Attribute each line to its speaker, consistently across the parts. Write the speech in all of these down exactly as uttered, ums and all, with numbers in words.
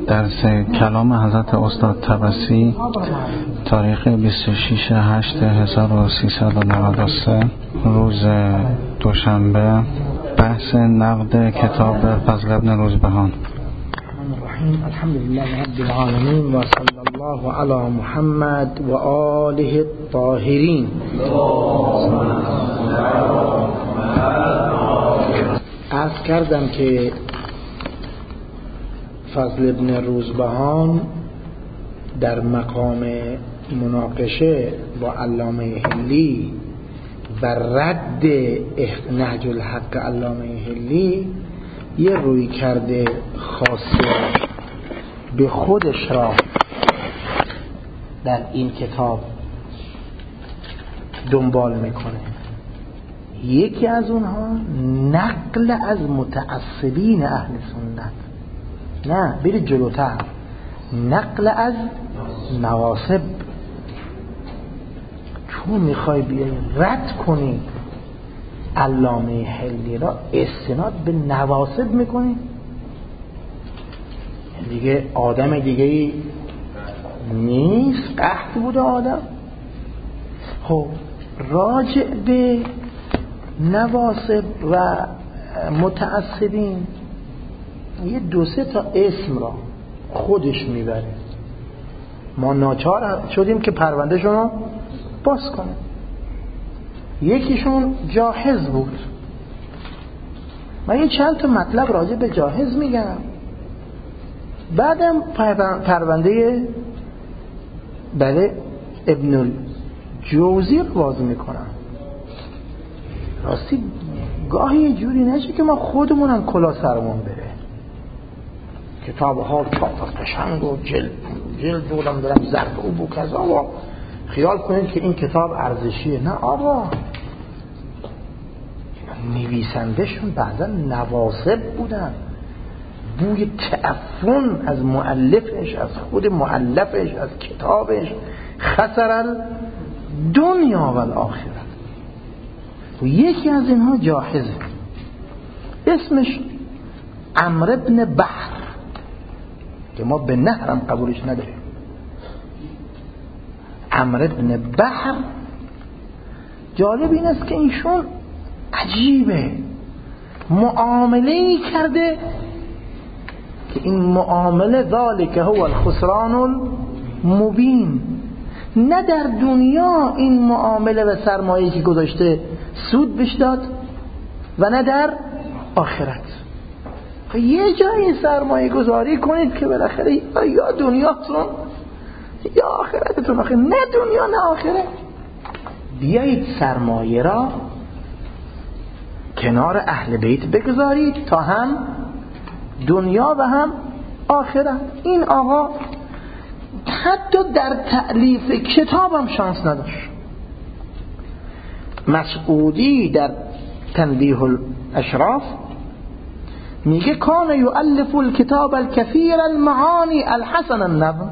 Speaker 1: درس کلام حضرت استاد طبسی تاریخ بیست و شش هشت هزار و سیصد و نود و سه روز دوشنبه، بحث نقد کتاب فضل ابن روزبهان.
Speaker 2: الحمد لله رب العالمين وصلى الله على محمد وآله الطاهرين. عرض کردم که فضل ابن روزبهان در مقام مناقشه با علامه حلی و رد نهج الحق علامه حلی یه روی کرده خاصه به خودش را در این کتاب دنبال میکنه. یکی از اونها نقل از متعصبین اهل سنت، نه برید جلوتر، نقل از نواصب. چون میخوای بیای رد کنی علامه حلی را، استناد به نواصب میکنی، دیگه آدم دیگه نیست، قحط بوده آدم. خب راجع به نواصب و متعصبین یه دو سه تا اسم را خودش میبره. ما ناچار شدیم که پرونده شون رو باز کنیم. یکیشون جاهز بود. من یه چند تا مطلب راجع به جاهز میگم، بعدم پرونده بله ابن الجوزی رو باز میکنم. راستی گاهی یه جوری نشه که ما خودمونم کلا سرمون بره. کتاب ها چاپ قشنگ و جلد جلد بودم دارم زرد و بو کذا و خیال کنید که این کتاب ارزشیه. نه آقا، نویسندهشون بعضا نواصب بودن. بوی تعفن از مؤلفش، از خود مؤلفش، از کتابش. خسر الدنیا و الاخره. و یکی از اینها جاهزه، اسمش عمرو بن بحر، که ما به نهرم قبولش نداریم. عمرو بن بحر جالب این است که ایشون عجیبه معامله‌ای کرده که این معامله ذالک هو الخسران المبین. نه در دنیا این معامله و سرمایه‌ای که گذاشته سود بهش داد و نه در آخرت. یه جایی سرمایه گذاری کنید که بالاخره یا دنیاتون یا آخرتتون. آخر نه دنیا نه آخرت. بیایید سرمایه را کنار اهل بیت بگذارید تا هم دنیا و هم آخرت. این آقا حتی در تألیف کتاب هم شانس نداشت. مسعودی در تنبیه الاشراف میگه کان یؤلف الکتاب الکثیر المعانی الحسن النظم.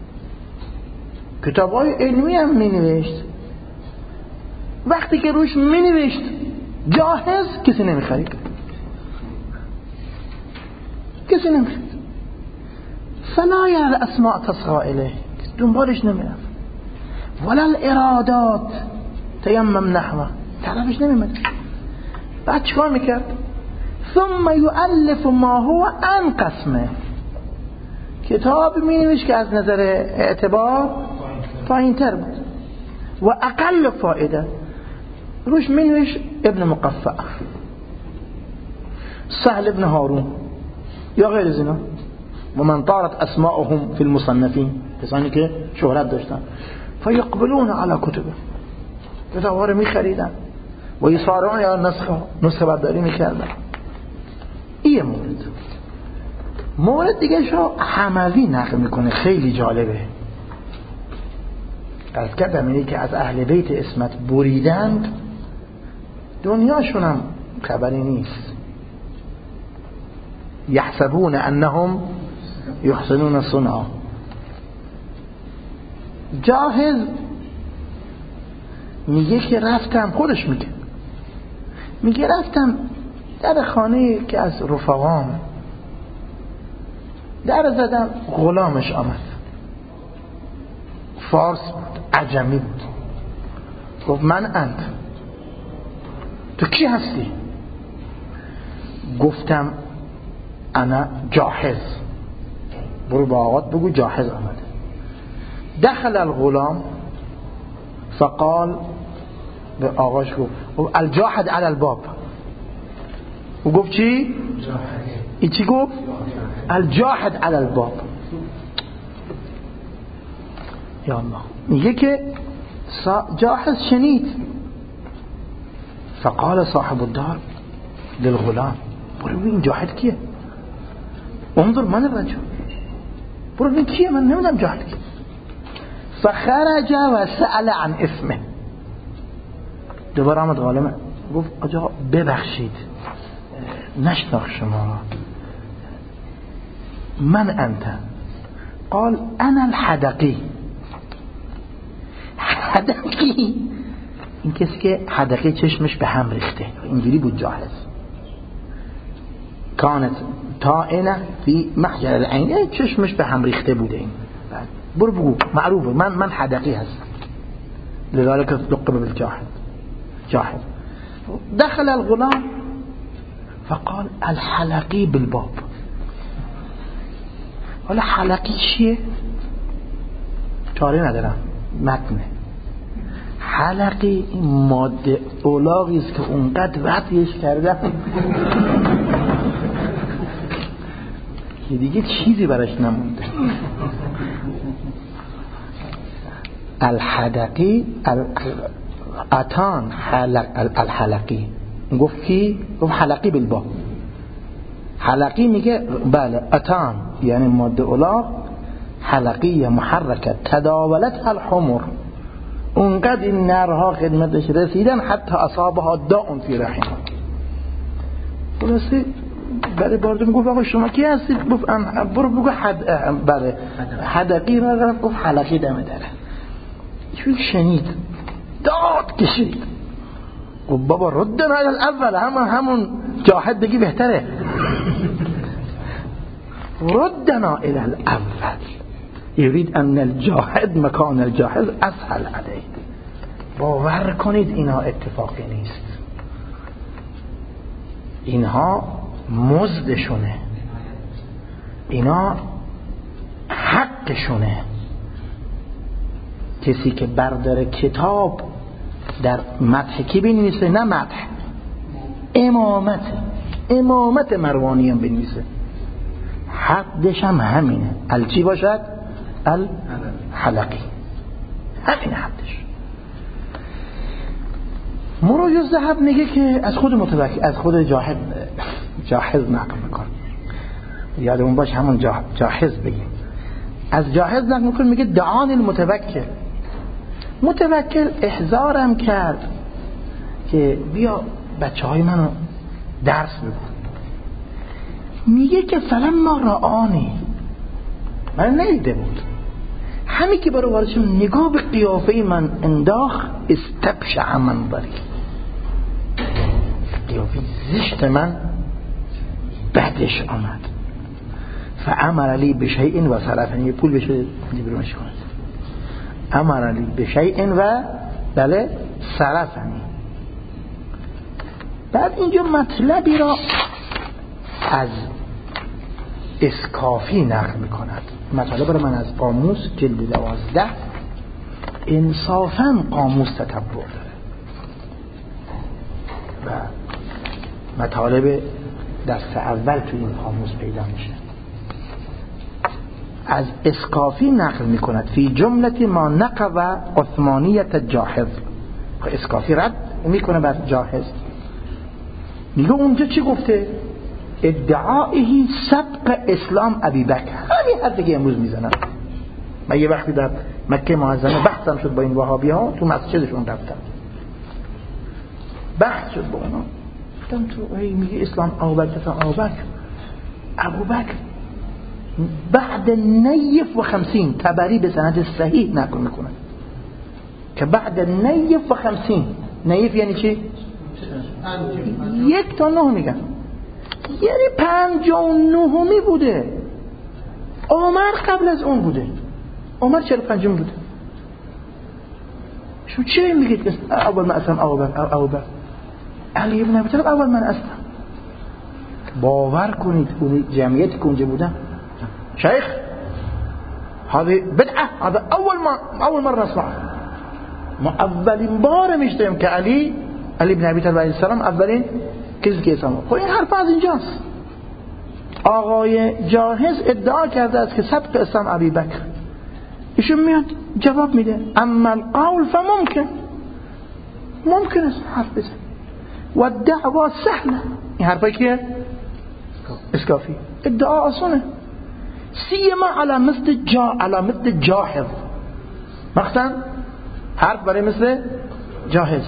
Speaker 2: کتابای علمی هم می نوشت. وقتی که روش می نوشت جاهز، کسی نمی خرید، کسی نمی خرید. فلا یعل اسماء تصغى الیه، دنبالش نمی رفت. ولا الارادات تیمم نحوه، طرفش نمی مد. بعد چکار میکرد؟ ثم یؤلف ما هو عن قسمه. کتاب می نوشت که از نظر اعتبار پایین تر بود و اقل فایده. روش می نوشت ابن مقفع، سهل ابن هارون یا غیر از اینا، و من طارت اسماءهم فی المصنفین، کسانی که شهرت داشتن. فیقبلون علی کتبه، کتابها رو می خریدن و یسارون یا نسخه نسخه برداری می کردن. این مورد. مورد دیگه شو حموی نقل میکنه، خیلی جالبه. از کردم اینه که از اهل بیت اسمت بریدند، دنیاشون هم خبری نیست. یحسبون انهم یحسنون صنعا. جاهز میگه که رفتم، خودش میگه میگه رفتم در خانه که از رفقام در زدم، غلامش آمد، فارس بود، عجمی بود. گفت من انت، تو کی هستی؟ گفتم انا جاحظ. برو با آقات بگو جاحظ آمده. دخل الغلام فقال، به آقاش گفت الجاحد علی الباب. او گفت چی؟ ای چی گفت؟ الجاحد علی الباب. یا الله، میگه که جاحظ شنید. فقال صاحب الدار للغلام، برو این جاحد کیه؟ انظر من الرجل، برو این کیه؟ من نمیدونم جاحد کیه. فخرج و سأل عن اسمه. دوباره آمد غلام گفت آجا ببخشید نشناخت شما، من انت؟ قال انا الحدقی. حدقی این کسی که حدقی چشمش به هم ریخته، اینجوری بود جاحظ. کانت طائنه فی محجر العین، چشمش به هم ریخته بوده. این برو بگو معروفه، من من حدقی هستم. لذلك لقب بالجاحظ جاحظ. دخل الغلام فقال الحلقی بالباب. حالا حلقی چیه؟ چاره ندارم، متنه. حلقی ماده اولاغی است که اونقدر وطیش کردم که دیگه چیزی براش نمونده. الحدقی اتان حلق الحلقی. گفت کی؟ گفت حلقی بالباب. حلقی میگه بله اتان یعنی ماده اولاغ، حلقی محرکه تداولت الحمر، اونقدر این نرها خدمتش رسیدن حتی اصابها داء فی رحم. خلاصه برای باردون گفت آقا شما کی هستید؟ گفت برو بگو حد بله حدقی را گفت حلقی دمه داره. چون شنید داد کشید، گفت بابا ردنا الی الاول، همون همون جاحد بگی بهتره. ردنا الی الاول، یرید ان الجاحد مکان الجاحظ اسهل علیه. باور کنید اینا اتفاقی نیست، اینها مزدشونه، اینا حقشونه. کسی که برداره کتاب در مدح کی بنویسه؟ نه مدح، امامت امامت مروانی هم بنویسه، حدش هم همینه. الچی باشد؟ الحلقی، همین حدش. مروج الذهب میگه که از خود متوکل، از خود جاحظ جاحظ نقل میکنه، یادمون باش همون جاحظ بگیم. از جاحظ نقل میکنه، میگه دعان المتوکل. متوکل احضارم کرد که بیا بچه های منو درس بگو. میگه که فلما رآنی، من ندیده بود، همین که برای وارشم نگاه به قیافه من انداخت، استبشع منظری، قیافه زشت من بدش آمد. فامر لی بشیء و صرفنی، پول بشه دیبرمش کند. امر لی بشیء و بله صرفنی. بعد اینجا مطلبی را از اسکافی نقل میکند. مطلب را من از قاموس جلد دوازده، انصافاً قاموس تتبع داره و مطالب دست اول تو این قاموس پیدا میشه. از اسکافی نقل میکند فی جملت ما نقض عثمانیت جاحظ. اسکافی رد میکنه بر جاحظ، میگه اونجا چی گفته؟ ادعائه سبق اسلام ابی بکر. همین حد که امروز میزنم. من یه وقتی در مکه معظمه بحثم شد با این وهابی ها، تو مسجدشون رفتم بحث شد با اونا، گفتم تو ای میگه اسلام ابوبکر ابوبکر ابوبکر بعد نیف و خمسین، تبری به سند صحیح نقل میکنه که بعد نیف و خمسین، نیف یعنی چی؟ یک تا نه میگن، یعنی پنج و نهمی بوده. عمر قبل از اون بوده. عمر چهل و پنجم بوده. شما چه میگید که اول من اسلم ابوبکر؟ علی ابن ابی طالب اول من اسلم. باور کنید اون جمعیت که اونجا بودن، شیخ هذه بدعه، هذا اول ما اول مره نسمع. ما اولین بار میشتیم که علی علی ابن ابی طالب علیه السلام اولین کسی که اسلام. خب این حرف از اینجاست. آقای جاهز ادعا کرده است که سبق اسلام ابی بکر. ایشون میاد جواب میده اما القول فممکن، ممکن است حرف بزن و الدعوا سهله. این حرفایی که اسکافی ادعا آسانه، سیما على مثل جا على مثل جاهز، مثلا حرف برای مثل جاهز.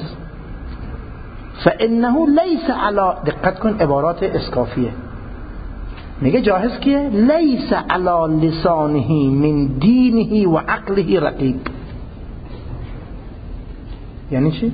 Speaker 2: فانه ليس على، دقت کن عبارات اسکافیه، میگه جاهز که لیس علی لسانه من دینه و عقله رقیب. یعنی چی؟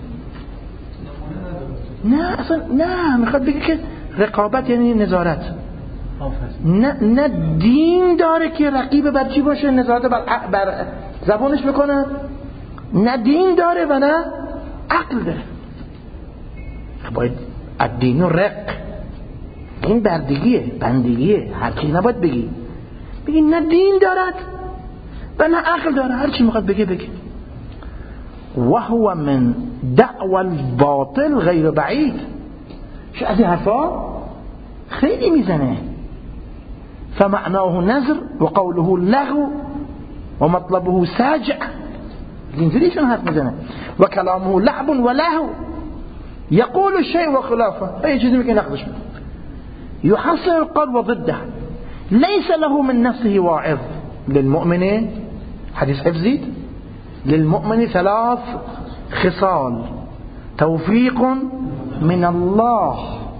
Speaker 2: نه اصلا نه، میخواد بگه که رقابت یعنی نظارت. نه نه دین داره که رقیب بر چی باشه، نظارت بر, بر زبانش بکنه. نه دین داره و نه عقل داره. باید الدین رق، این بردگیه، بندگیه، هر چی نباید بگی. بگی نه دین دارد و نه عقل داره، هر چی میخواد بگه بگه. و هو من دعوى الباطل غیر بعید. چه از این حرفا خیلی میزنه. فمعناه نظر و قوله لغو و مطلبه ساجع. اینجوریشون حرف میزنه. و کلامه لعب و لهو، یقول الشیء و خلافه، ای چیزی میگه نقدش میکنه. يحصل القول وضده، ليس له من نفسه واعظ. للمؤمن حديث حفظي، للمؤمن ثلاث خصال: توفيق من الله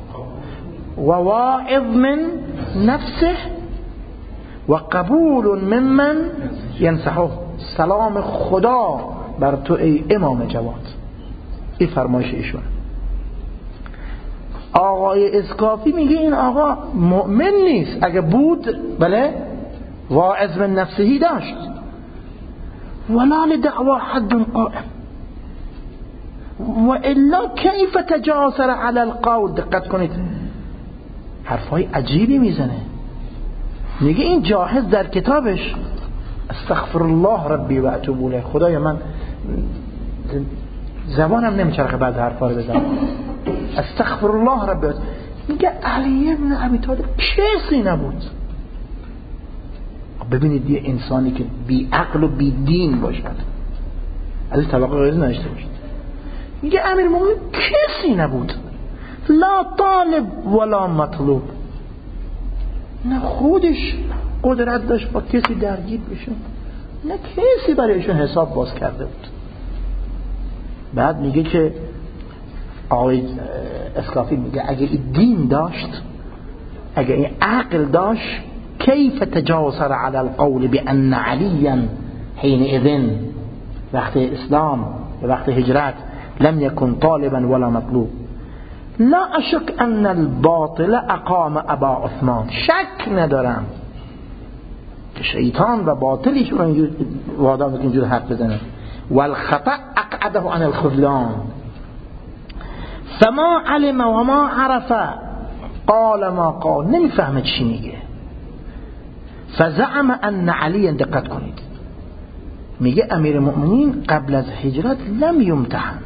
Speaker 2: وواعظ من نفسه وقبول ممن ينصحه. سلام خدا بر تو ای امام جواد. این فرمایش ایشون. آقای اسکافی میگه این آقا مؤمن نیست. اگه بود بله واعظ من نفسهی داشت. ولا لدعوى حد قائم و الا کیف تجاسر على القول. دقت کنید حرفای عجیبی میزنه. میگه این جاهز در کتابش استغفر الله ربی و اتوب الیه، خدای من زبانم نمیچرخه بعد حرفا رو بزنم، استغفر الله ربی. میگه علی ابن ابی طالب کسی نبود. ببینید یه انسانی که بی عقل و بی دین باشد، از طبقه غیر نشته باشد. میگه امیر مومنین کسی نبود، لا طالب ولا مطلوب. نه خودش قدرت داشت با کسی درگیر بشه، نه کسی برایشون حساب باز کرده بود. بعد میگه که آقای اسکافی میگه اگه این دین داشت، اگه این عقل داشت، کیف تجاسر على القول بأن عليا حينئذ وقت اسلام وقت هجرت لم يكن طالبا ولا مطلوب. لا اشك ان الباطل اقام ابا عثمان. شک ندارم که شیطان و باطلیش رو اینجور وادام که اینجور حرف بزنه. والخطأ اقعده عن الخذلان فما علم و ما عرف قال ما قال. نمیفهمه چی میگه. فزعم ان علی، دقت کنید، میگه امیر مؤمنین قبل از هجرت لم یمتحن.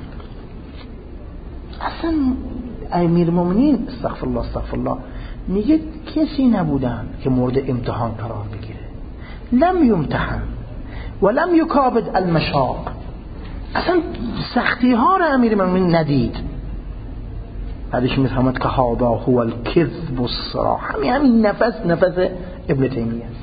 Speaker 2: اصلا امیر مؤمنین استغفر الله استغفر الله میگه کسی نبودن که مورد امتحان قرار بگیره. لم یمتحن ولم یکابد المشاق. اصلا سختی ها رو امیر مؤمنین ندید. بعدش میفهمد که هذا هو الكذب الصراح. همین همین نفس نفس ابن تیمیه است.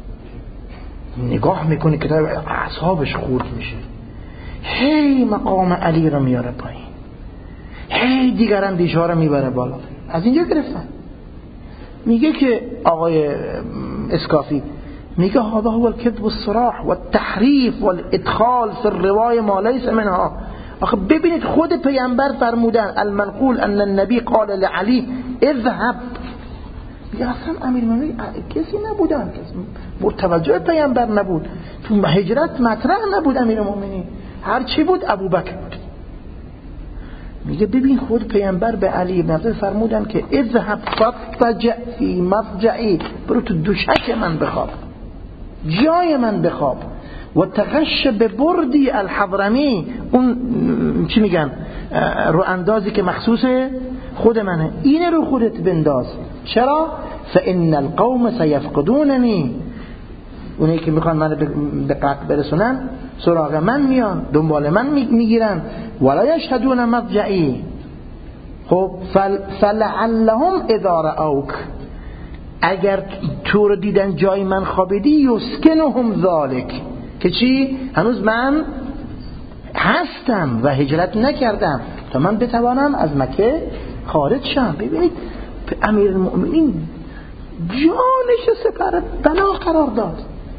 Speaker 2: نگاه میکنه کتاب اعصابش خورد میشه. هی مقام علی رو میاره پایین، هی دیگر اندیشه ها رو میبره بالا. از اینجا گرفتن. میگه که آقای اسکافی میگه هذا هو الكذب الصراح والتحریف والادخال في الروايه ما ليس منها. آخه ببینید خود پیامبر فرمودن المنقول ان النبی قال لعلی اذهب میگه اصلا امیرالمومنین کسی نبودن، کسی مرتوجه پیامبر نبود، تو هجرت مطرح نبود امیرالمومنین، هر چی بود ابوبکر بود. میگه ببین خود پیامبر به علی بن ابی طالب فرمودن که اذهب فاضطجع فی مضجعی، برو تو دوشک من بخواب، جای من بخواب، و تغش به بردی الحضرمی، اون چی میگن رو اندازی که مخصوص خود منه، اینه رو خودت بنداز. چرا؟ فان القوم سیفقدوننی، اونایی که میخوان من به قتل برسونن سراغ من میان، دنبال من میگیرن. ولا یشهدون مضجعی. خب فلعلهم اذا رأوک، اگر تو رو دیدن جای من خوابیدی، یسکنهم ذالک، که چی؟ هنوز من هستم و هجرت نکردم تا من بتوانم از مکه خارج شم. ببینید امیرالمؤمنین جانش سپر بلا قرار داد.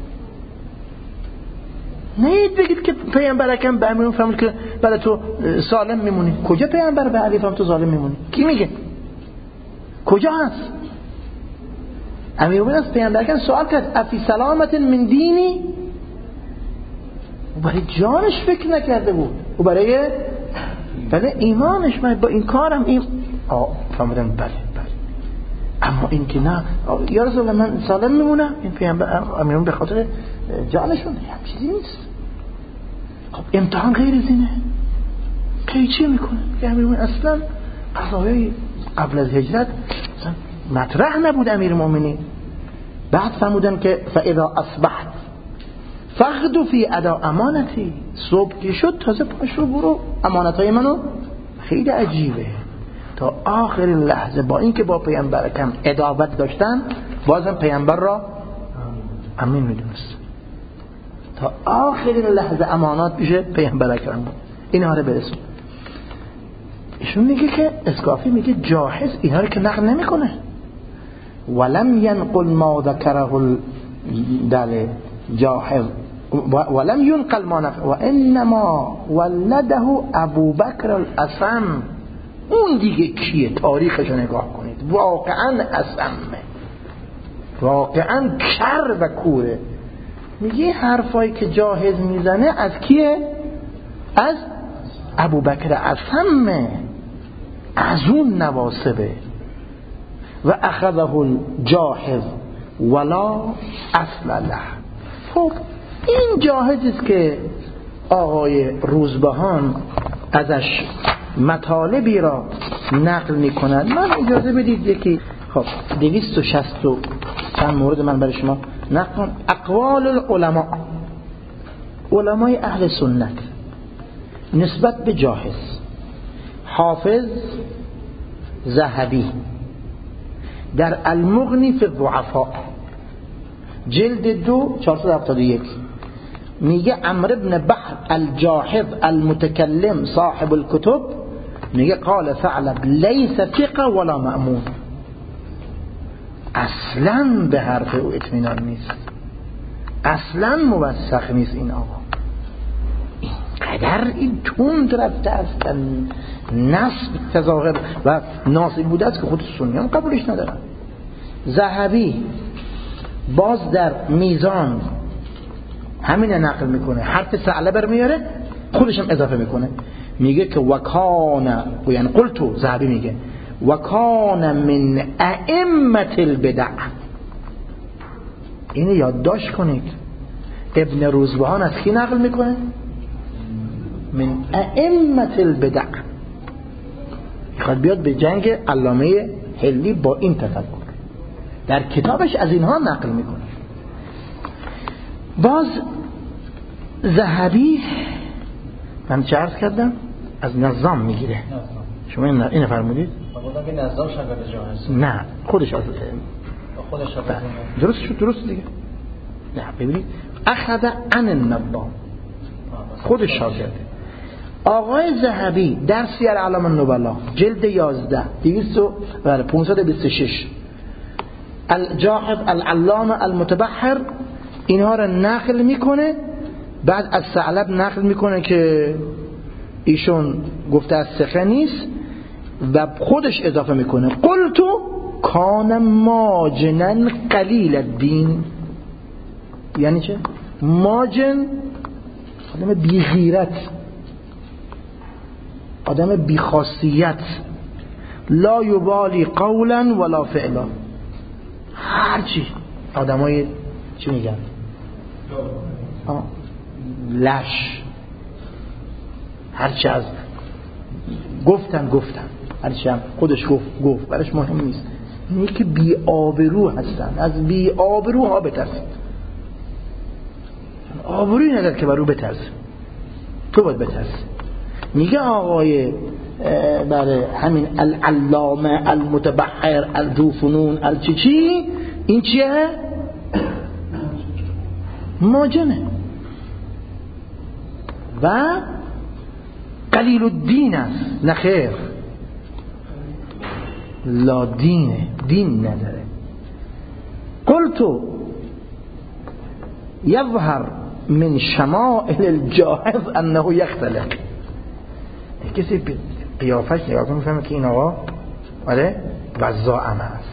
Speaker 2: نید بگید که پیامبر اکرم به امیرالمؤمنین فرمود که برای تو سالم میمونی. کجا پیامبر به علی فرمود تو ظالم میمونی؟ کی میگه؟ کجا هست؟ امیرالمؤمنین از پیامبر اکرم سوال کرد افی سلامت من دینی؟ او برای جانش فکر نکرده بود، او برای بله ایمانش، من با این کارم این آه فرمودن بله بله، اما این که نه یا رسول الله من سالم میمونم، این پیامبر امیرالمؤمنین به خاطر جانشون هم چیزی نیست. خب امتحان غیر از اینه، کی چی میکنه؟ که امیرالمؤمنین اصلا قضایای قبل از هجرت اصلا مطرح نبود امیرالمؤمنین. بعد فرمودن که فاذا اصبحت فقدو فی ادا امانتی، صبح که شد تازه پاشو برو امانتای منو. خیلی عجیبه، تا آخرین لحظه با اینکه با پیامبر کم عداوت داشتن بازم پیامبر را امین میدونست، تا آخرین لحظه امانات پیش پیامبر اکرم بود، اینها رو برسون. ایشون میگه که اسکافی میگه جاهز اینها رو که نقل نمیکنه، ولم ینقل ما ذکره دل جاهز ولم ينقل ما نفع و انما ولده ابو بکر الاسم. اون دیگه کیه؟ تاریخش رو نگاه کنید، واقعا اسمه، واقعا کر و کوره. میگه حرفایی که جاهز میزنه از کیه؟ از ابو بکر اسمه، از اون نواسبه. و اخذه الجاهز ولا اصل له. خب این جاهزی است که آقای روزبهان ازش مطالبی را نقل میکنند. من اجازه بدید یکی خب دویست و شصت و چند مورد من برای شما نقل کنم. اقوال العلماء، علمای اهل سنت نسبت به جاهز. حافظ ذهبی در المغنی فی الضعفاء جلد دو چهارصد و هفتاد و یک میگه عمرو بن بحر الجاحظ المتکلم صاحب الكتب میگه قال ثعلب لیس ثقه ولا مأمون، اصلا به حرف او اطمینان نیست، اصلا موثق نیست این آقا. اینقدر این تند رفته است، نسب تظاهر و ناصب بوده است که خود سنیان قبولش ندارن. ذهبی باز در میزان همین نقل میکنه، حرف ثعلب میاره خودش هم اضافه میکنه، میگه که وکان، یعنی قلتو، ذهبی میگه وکان من ائمه البدع. اینو یادداشت کنید. ابن روزبهان از کی نقل میکنه؟ من ائمه البدع. میخواد بیاد به جنگ علامه حلی با این تفکر، در کتابش از اینها نقل میکنه. باز ذهبی من چه عرض کردم از نظام میگیره، شما این فرمودید؟
Speaker 3: بودن که نظام شاگرد جاهز،
Speaker 2: نه خودش از
Speaker 3: خودش شاگرد،
Speaker 2: درست شد، درست دیگه. نه ببینید اخذ عن النظام، خودش شاگرده. آقای ذهبی در سیر اعلام النبلا جلد یازده دویست و پانصد و بیست و شش الجاحظ العلامه المتبحر اینها را نقل میکنه. بعد از ثعلب نقل میکنه که ایشون گفته از ثقه نیست و خودش اضافه میکنه قلتو کان ماجنن قلیل الدین. یعنی چه؟ ماجن آدم بی غیرت، آدم بی خاصیت، لا یبالی قولا ولا فعلا. هرچی آدمای چی میگن؟ آه. لش، هرچی از گفتن گفتن، هرچی هم خودش گفت گفت، برش مهم نیست. اینه که بی آبرو هستن، از بی آبروها بترسید. آبرویی نداره که بر او بترسه، تو باید بترسه. میگه آقای برای همین العلامه المتبحر الذو فنون الچی چی، این چیه؟ ماجنه و قلیل الدین است. نخیر، لا دینه، دین نداره. قلتو یظهر من شمائل الجاهز انه یختلف. کسی قیافش نگاه کنه میفهمه که این آقا آره وضاعم هست،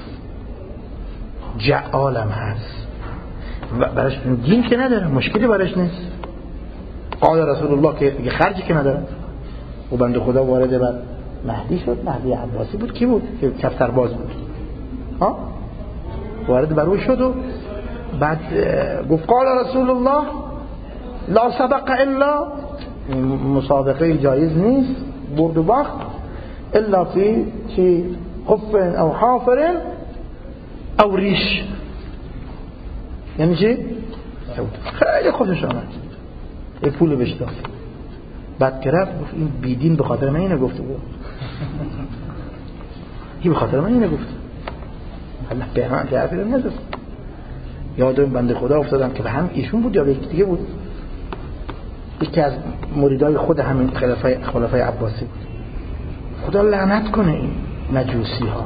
Speaker 2: جعالم هست، براش دین که نداره، مشکلی براش نیست. قال رسول الله که خرجی که نداره. و بنده خدا وارد بر مهدی شد. مهدی عباسی بود. کی بود؟ که کفتر باز بود. ها وارد بر او شد و بعد گفت قال رسول الله لا سبق الا، مسابقه جایز نیست، برد و باخت، الا فی چی خف او حافر او ریش. یعنی چی؟ خیلی خوشش آمد، یه پول بهش داد. بعد که رفت گفت این بیدین به خاطر من اینو گفته بود، این به خاطر من اینو گفت. الله به من که حرفی رو نزد. یادم بنده خدا افتادم که به هم ایشون بود یا به یک دیگه بود، یکی از مریدای خود همین خلفای خلفای عباسی بود. خدا لعنت کنه این مجوسی ها رو،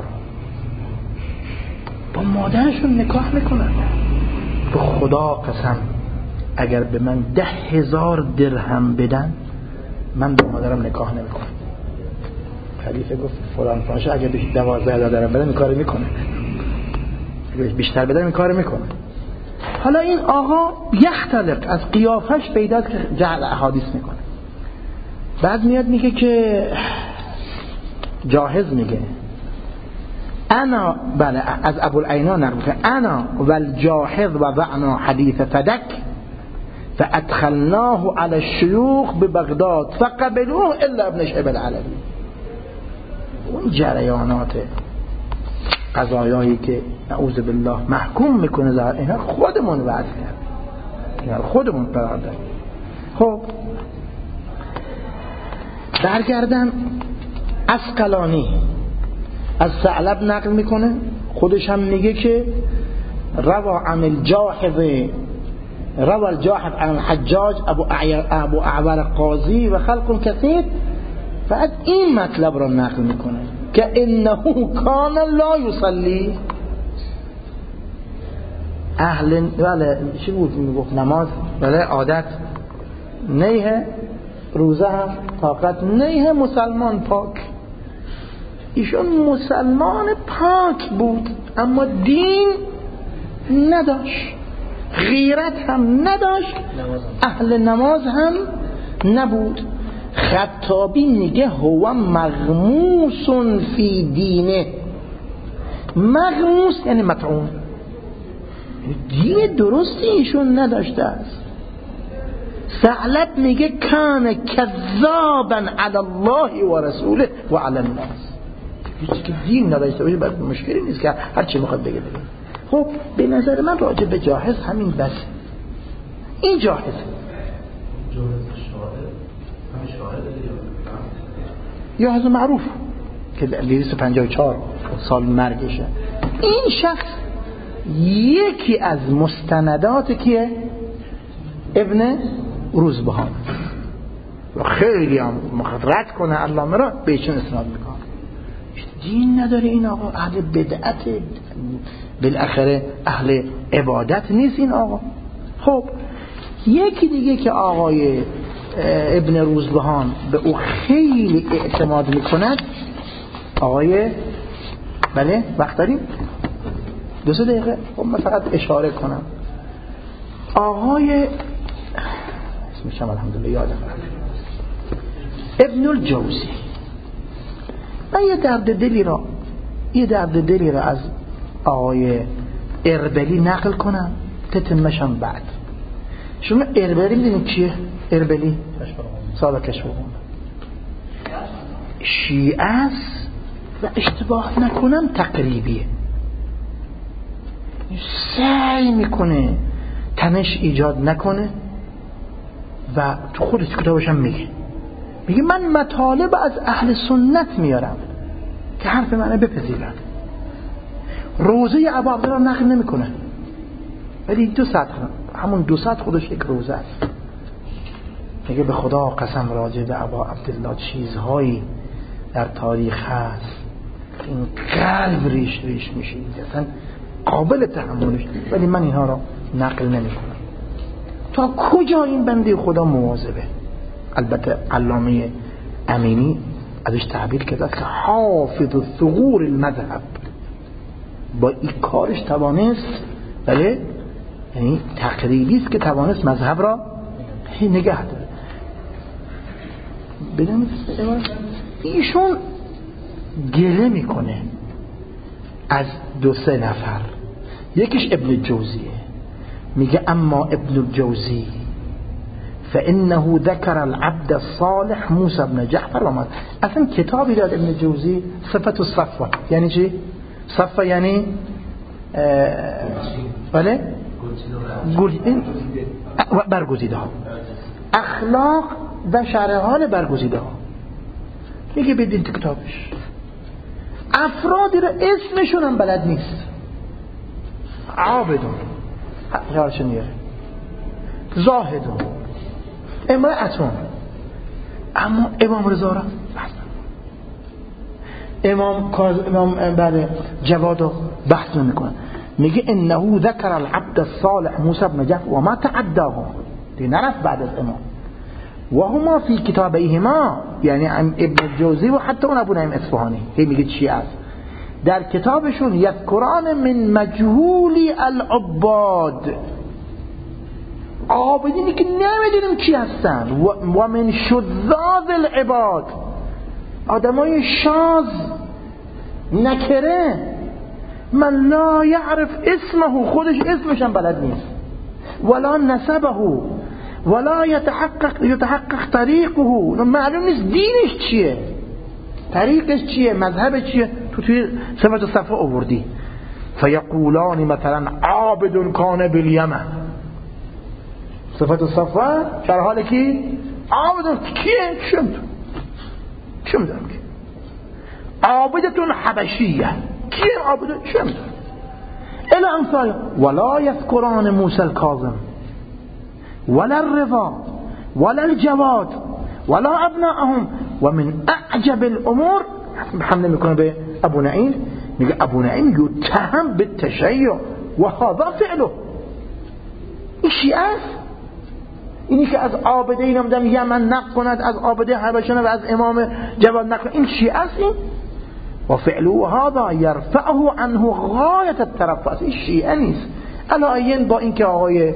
Speaker 2: با مادرشون نکاح میکنن. به خدا قسم اگر به من ده هزار درهم بدن من به مادرم نکاح نمیکنم. خلیفه گفت فلان پاشا اگر به دوازده هزار درهم بدن این کارو میکنه، بیشتر بدن این کارو میکنه. حالا این آقا یختلق، از قیافش پیداست که جعل احادیث میکنه. بعد میاد میگه که جاهز میگه انا، بله از ابوالعینا نقل میکنه، انا والجاهز و وعنا حدیث فدک فادخلناه على الشیوخ ببغداد فقبلوه الا ابن شعب العلوی. اون جریانات قضایایی که نعوذ بالله محکوم میکنه در اینا خودمون وعد کرد، خودمون قرار داد. خب برگردم عسقلانی از ثعلب نقل میکنه، خودش هم میگه که روا عن الجاحظ روا الجاحظ عن الحجاج ابو ابو اعور قاضی و خلق کثیر. بعد این مطلب را نقل میکنه که انه کان لا یصلی اهل، بله چی بود میگفت نماز، بله عادت نیه، روزه هم طاقت نیه، مسلمان پاک. ایشون مسلمان پاک بود اما دین نداشت، غیرت هم نداشت، اهل نماز هم نبود. خطابی میگه هو مغموس فی دینه. مغموس یعنی مطعون، دین درستی ایشون نداشته است. ثعلب میگه کان کذابا علی الله و رسوله و علی الناس. هیچ که دین نداشته باشه بعد مشکلی نیست که هر چی میخواد بگه بگه. خب به نظر من راجع به جاهز همین بس. این جاهز یا هزا معروف که دویست و پنجاه و چهار سال مرگشه. این شخص یکی از مستندات کیه؟ ابن روزبهان. و خیلی هم مخاطرت کنه علامه را بهشون اسناد میکنه. دین نداره این آقا، اهل بدعت، بالاخره اهل عبادت نیست این آقا. خب یکی دیگه که آقای ابن روزبهان به او خیلی اعتماد میکند آقای بله وقت داریم؟ دو سه دقیقه. خب من فقط اشاره کنم. آقای اسمش هم الحمدلله یادم ابن الجوزی، من یه درد دلی را یه درد دلی را از آقای اربلی نقل کنم تتمشم بعد. شما اربلی میدونید چیه؟ اربلی صاحب کشف الغمه شیعه است و اشتباه نکنم تقریبیه، سعی میکنه تنش ایجاد نکنه و تو خودش کتابش هم میگه میگه من مطالب از اهل سنت میارم که حرف منو بپذیرن. روزه ابو عبدالله نقل نمیکنه ولی دو ساعت همون دو ساعت خودش یک روزه است. میگه به خدا قسم راجع به ابو عبدالله چیزهایی در تاریخ هست این قلب ریش ریش میشه، اصلا قابل تحملش، ولی من اینها را نقل نمی کنم. تا کجا این بنده خدا مواظبه؟ البته علامه امینی ازش تعبیر کرده که حافظ الثغور المذهب، با این کارش توانست، بله یعنی تقریبی است که توانست مذهب را نگه داره. بدونید ایشون گله میکنه از دو سه نفر، یکیش ابن جوزیه، میگه اما ابن الجوزی فانه ذكر العبد الصالح موسى بن جعفر و ما. اصلا کتابی داد ابن جوزی صفت الصفوه. یعنی چی؟ صفوه یعنی بله برگزیده ها، اخلاق و شرح حال برگزیده ها. میگه بدین تو کتابش افرادی رو اسمشون هم بلد نیست، عابدون حقیقتشون میاره، زاهدون، امرأتون، اما امام رضا را امام امام بله جواد رو بحث میکنه. میگه انه ذکر العبد الصالح موسى بن جعفر و ما تعداه، دی نرفت بعد از امام، و هما فی کتابیهما، یعنی ابن الجوزی و حتی اون ابو نعیم اصفهانی هی میگه چی است در کتابشون، یذکران من مجهولی العباد، عابدینی که نمیدونیم چی هستن، و, و من شذاذ العباد، آدمای شاذ نکره، من لا یعرف اسمه، خودش اسمش هم بلد نیست، ولا نسبه ولا يتحقق يتحقق طريقه، معلوم نیست دینش چیه، طریقش چیه، مذهب چیه. تو توی صفت صفحه آوردی فیقولان مثلا عابد کان بالیمن، صفت صفحه در حال کی عابد کیه، چم چم دارم عابدتون حبشیه، کیه عابد چم الی امثال. ولا یذکران موسی الکاظم ولا الرضا ولا الجواد ولا ابنائهم. و من اعجب الامور حمله میکنه به ابو نعیم، میگه ابو نعیم یتهم بالتشیع و هذا فعله. این شیعه است، اینی که از عابده این نمیدونم یمن نقل کند، از عابده حبشان و از امام جواد نقل، این شیعه است. این و فعله هذا یرفعه عنه غایت الترفع، این شیعه نیست. علایین با اینکه آقای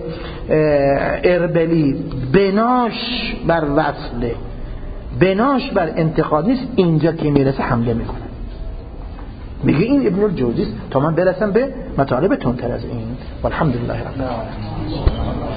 Speaker 2: اربلی بناش بر وصله، بناش بر انتقاد نیست، اینجا که میرسه حمله میکنه، میگه این ابن الجوزی تا من برسم به مطالب تندتر از این. والحمدلله رب العالمین.